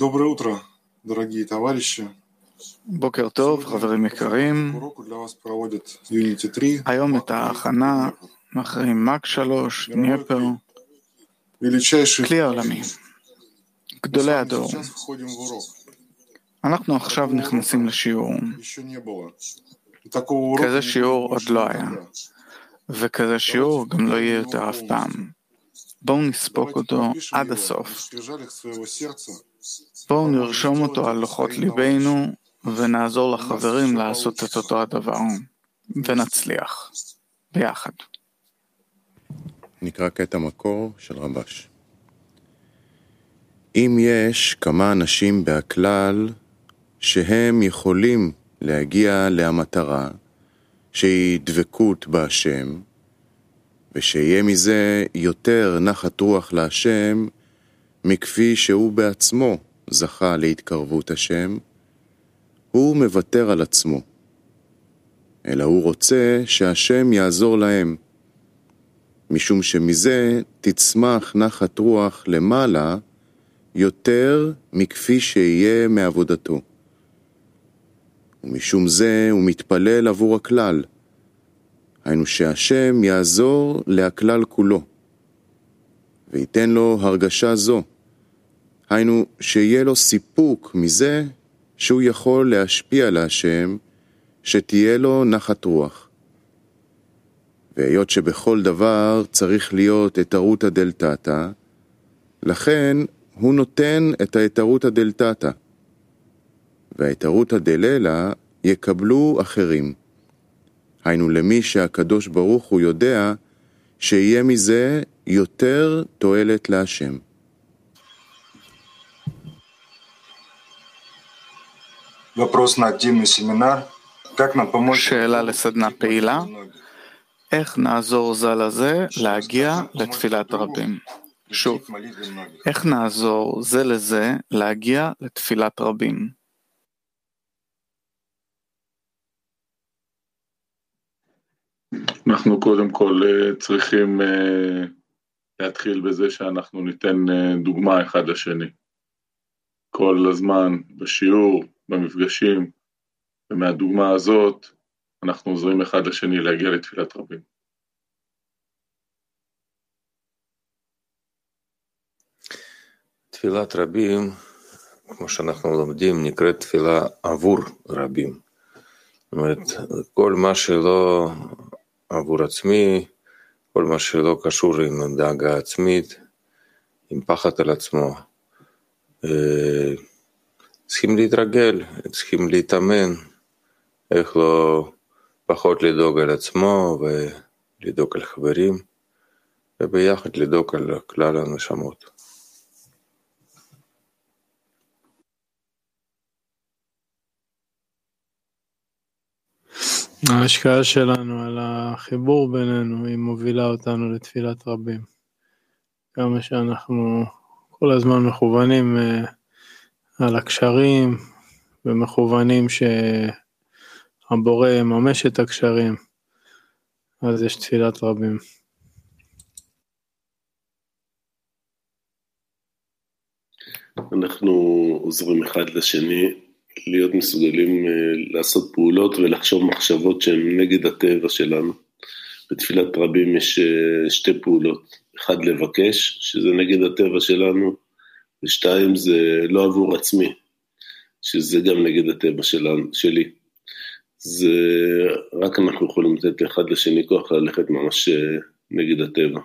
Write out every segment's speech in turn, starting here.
Доброе утро, дорогие товарищи. בוקר טוב, חברים יקרים. Уроку для вас проводит Unity 3. היום את ההכנה מאחרים מק 3, דניפר, Величайший כלי העולמי, גדולי Мы הדור. сейчас входим в урок. אנחנו עכשיו נכנסים לשיעור. Еще не было. И такого урока כזה не שיעור будет עוד больше לא היה, никогда. וכזה שיעור גם לא יהיה יותר אף פעם. בואו נספוק Давайте אותו пропишем עד его на הסוף. скрижалях своего сердца. בואו נרשום אותו על לוחות ליבנו ונעזור לחברים לעשות את אותו הדבר, ונצליח ביחד. נקרא קטע מקור של רבש. אם יש כמה אנשים בהכלל שהם יכולים להגיע למטרה שהיא דבקות בהשם, ושיהיה מזה יותר נחת רוח להשם מכפי שהוא בעצמו זכה להתקרבות השם, הוא מוותר על עצמו, אלא הוא רוצה שהשם יעזור להם, משום שמזה תצמח נחת רוח למעלה יותר מכפי שיהיה מעבודתו. ומשום זה הוא מתפלל עבור הכלל, היינו שהשם יעזור להכלל כולו, וייתן לו הרגשה זו, היינו שיהיה לו סיפוק מזה שהוא יכול להשפיע על השם, שתהיה לו נחת רוח. והיות שבכל דבר צריך להיות אתרותא דלתתא, לכן הוא נותן את האתרותא דלתתא, והאתרותא דלילה יקבלו אחרים. היינו למי שהקדוש ברוך הוא יודע שיהיה מזה יותר תועלת להשם. Вопрос на активный семинар. Как нам помочь? שאלה לסדנה פעילה, איך נעזור זה לזה להגיע לתפילת רבים? שוב, איך נעזור זה לזה להגיע לתפילת רבים? אנחנו קודם כל צריכים להתחיל בזה שאנחנו ניתן דוגמה אחד לשני. כל הזמן בשיעור, במפגשים, ומהדוגמה הזאת אנחנו עוזרים אחד לשני להגיע לתפילת רבים. תפילת רבים, כמו שאנחנו לומדים, נקראת תפילה עבור רבים. זאת אומרת, כל מה שלא עבור עצמי, כל מה שלא קשור עם דאגה עצמית, עם פחד על עצמו, צריכים להתרגל, צריכים להתאמן, איך לא פחות לדאוג על עצמו ולדאוג על חברים, וביחד לדאוג על כלל הנשמות. ההשקעה שלנו על החיבור בינינו היא מובילה אותנו לתפילת רבים. כמה שאנחנו כל הזמן מכוונים על הקשרים ומכוונים שהבורא יממש את הקשרים, אז יש תפילת רבים. אנחנו עוזרים אחד לשני להיות מסוגלים לעשות פעולות ולחשוב מחשבות שהן נגד הטבע שלנו. בתפילת רבים יש שתי פעולות, אחד לבקש, שזה נגד הטבע שלנו, ושתיים זה לא עבור עצמי, שזה גם נגד הטבע שלי. זה רק אנחנו יכולים לתת אחד לשני כוח ללכת ממש נגד הטבע.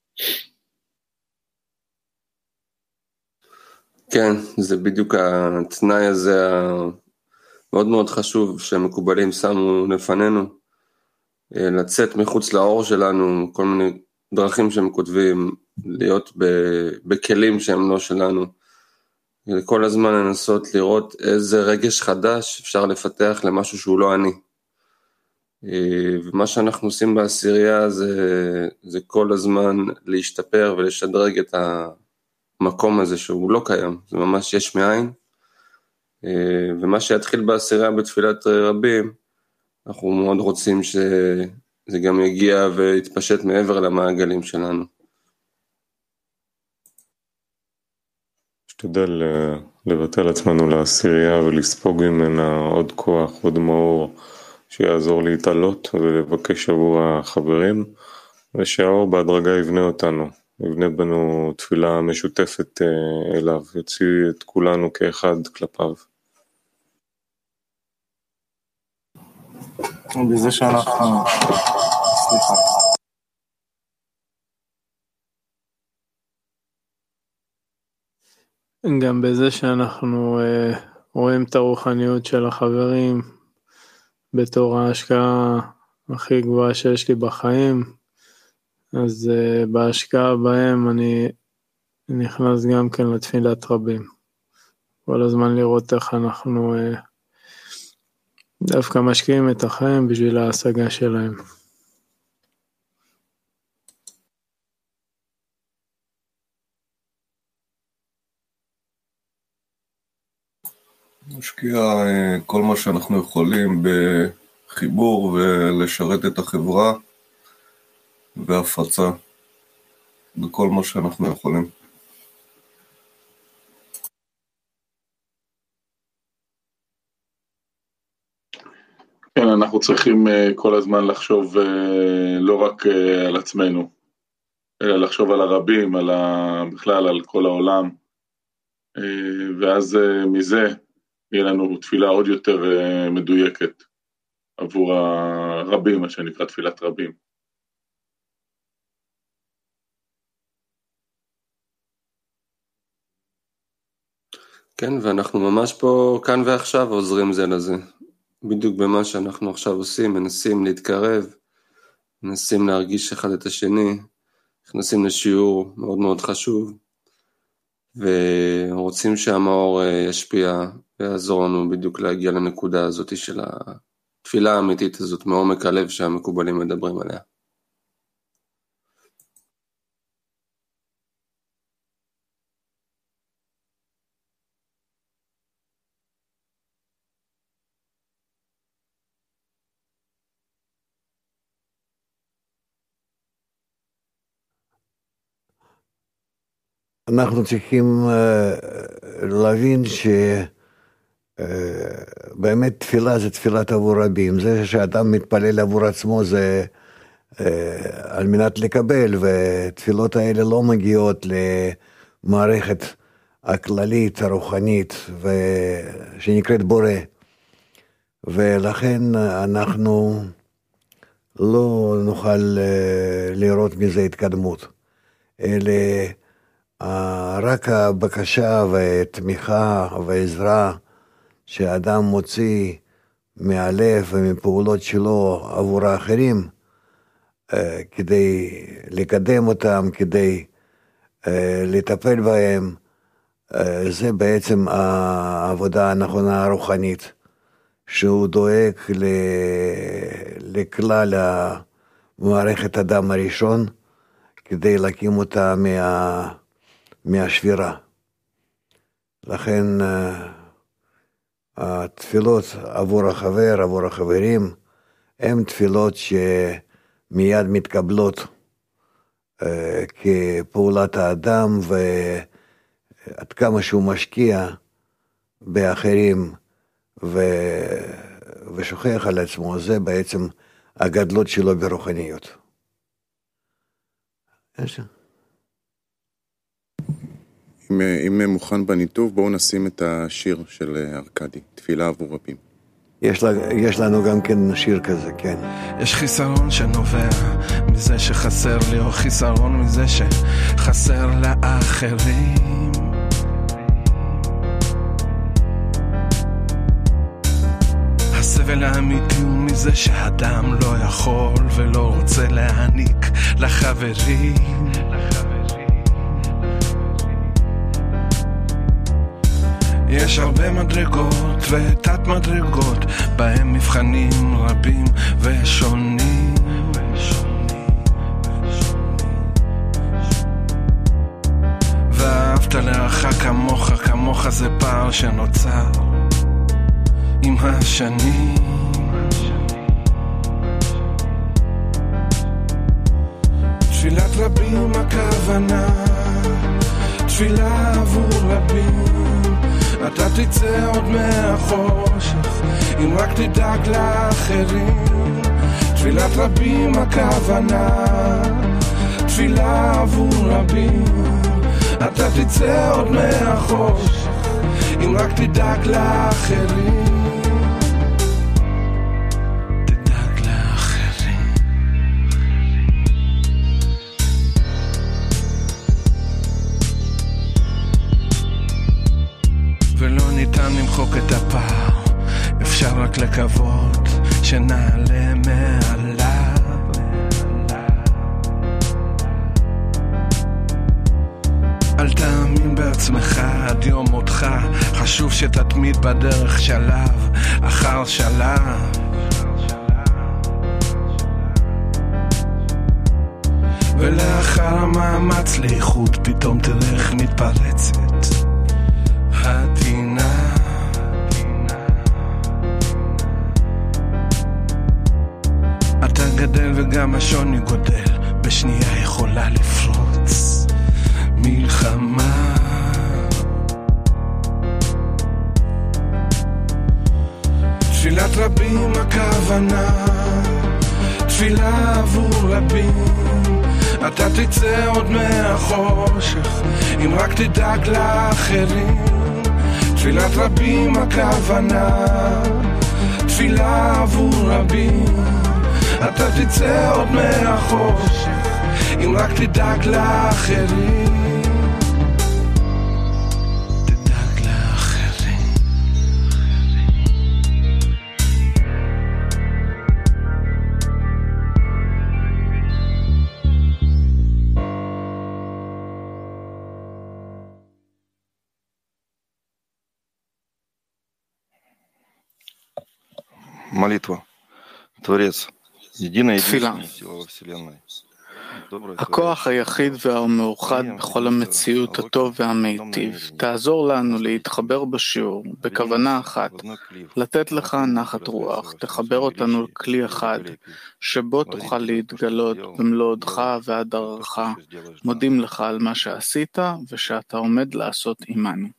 כן, זה בדיוק התנאי הזה המאוד מאוד חשוב שהמקובלים שמו לפנינו, לצאת מחוץ לאור שלנו, כל מיני דרכים שהם כותבים, להיות בכלים שהם לא שלנו, כל הזמן לנסות לראות איזה רגש חדש אפשר לפתח למשהו שהוא לא אני. ומה שאנחנו עושים בעשירייה זה כל הזמן להשתפר ולשדרג את המקום הזה שהוא לא קיים, זה ממש יש מאין, ומה שיתחיל בעשירייה בתפילת רבים, אנחנו מאוד רוצים שזה גם יגיע ויתפשט מעבר למעגלים שלנו. נשתדל לבטל עצמנו לעשירייה ולספוג ממנה עוד כוח, עוד מאור שיעזור להתעלות ולבקש עבור החברים, ושהאור בהדרגה יבנה אותנו, יבנה בנו תפילה משותפת אליו, יוציא את כולנו כאחד כלפיו. בזה שאנחנו... סליחה. גם בזה שאנחנו רואים את הרוחניות של החברים בתור ההשקעה הכי גבוהה שיש לי בחיים, אז בהשקעה בהם אני נכנס גם כן לתפילת רבים. כל הזמן לראות איך אנחנו דווקא משקיעים את החיים בשביל ההשגה שלהם. נשקיע כל מה שאנחנו יכולים בחיבור ולשרת את החברה והפצה בכל מה שאנחנו יכולים. כן, אנחנו צריכים כל הזמן לחשוב לא רק על עצמנו, אלא לחשוב על הרבים, בכלל על כל העולם, ואז מזה יהיה לנו תפילה עוד יותר מדויקת עבור הרבים, מה שנקרא תפילת רבים. כן, ואנחנו ממש פה כאן ועכשיו עוזרים זה לזה. בדיוק במה שאנחנו עכשיו עושים, מנסים להתקרב, מנסים להרגיש אחד את השני, נכנסים לשיעור מאוד מאוד חשוב, ורוצים שהמאור ישפיע ויעזור לנו בדיוק להגיע לנקודה הזאת של התפילה האמיתית הזאת, מעומק הלב שהמקובלים מדברים עליה. אנחנו צריכים להבין שבאמת תפילה זה תפילת עבור רבים. זה שאדם מתפלל עבור עצמו זה על מנת לקבל, ותפילות האלה לא מגיעות למערכת הכללית, הרוחנית, שנקראת בורא. ולכן אנחנו לא נוכל לראות מזה התקדמות. אלה רק הבקשה ותמיכה ועזרה שאדם מוציא מהלב ומפעולות שלו עבור האחרים, כדי לקדם אותם, כדי לטפל בהם, זה בעצם העבודה הנכונה הרוחנית, שהוא דואג לכלל המערכת אדם הראשון, כדי להקים אותה מהשבירה. לכן התפילות עבור החבר, עבור החברים, הן תפילות שמיד מתקבלות כפעולת האדם, ועד כמה שהוא משקיע באחרים ושוכח על עצמו, זה בעצם הגדלות שלו ברוחניות. אם מוכן בניתוב, בואו נשים את השיר של ארקדי, תפילה עבור רבים. יש לנו גם כן שיר כזה, כן. יש חיסרון שנובע מזה שחסר לי, או חיסרון מזה שחסר לאחרים. הסבל האמיתי הוא מזה שהאדם לא יכול ולא רוצה להעניק לחברים. יש הרבה מדרגות ותת מדרגות, בהם מבחנים רבים ושונים. ואהבת לרעך כמוך, כמוך זה פער שנוצר עם השנים. תפילת רבים הכוונה, תפילה עבור רבים, אתה תצא עוד מהחושך, אם רק תדאג לאחרים. תפילת רבים הכוונה, תפילה עבור רבים, אתה תצא עוד מהחושך, אם רק תדאג לאחרים. תדאג לאחרים. ולא ניתן למחוק את הפער, אפשר רק לקוות שנעלה מעליו. אל תאמין בעצמך עד יום מותך, חשוב שתתמיד בדרך שלב אחר שלב. ולאחר המאמץ לאיכות פתאום תראה איך מתפרצת הטינה. אתה גדל וגם השוני גודל, בשנייה יכולה לפרוץ מלחמה. תפילת רבים הכוונה, תפילה עבור רבים, אתה תצא עוד מהחושך, אם רק תדאג לאחרים. תפילת רבים הכוונה, תפילה עבור רבים, אתה תצא עוד מהחושך, אם רק תדאג לאחרים. תדאג לאחרים. Молитва. Творец. תפילה. הכוח היחיד והמאוחד בכל המציאות הטוב והמיטיב, תעזור לנו להתחבר בשיעור, בכוונה אחת, לתת לך נחת רוח, תחבר אותנו לכלי אחד, שבו תוכל להתגלות במלוא הודך והדרך. מודים לך על מה שעשית ושאתה עומד לעשות עמנו.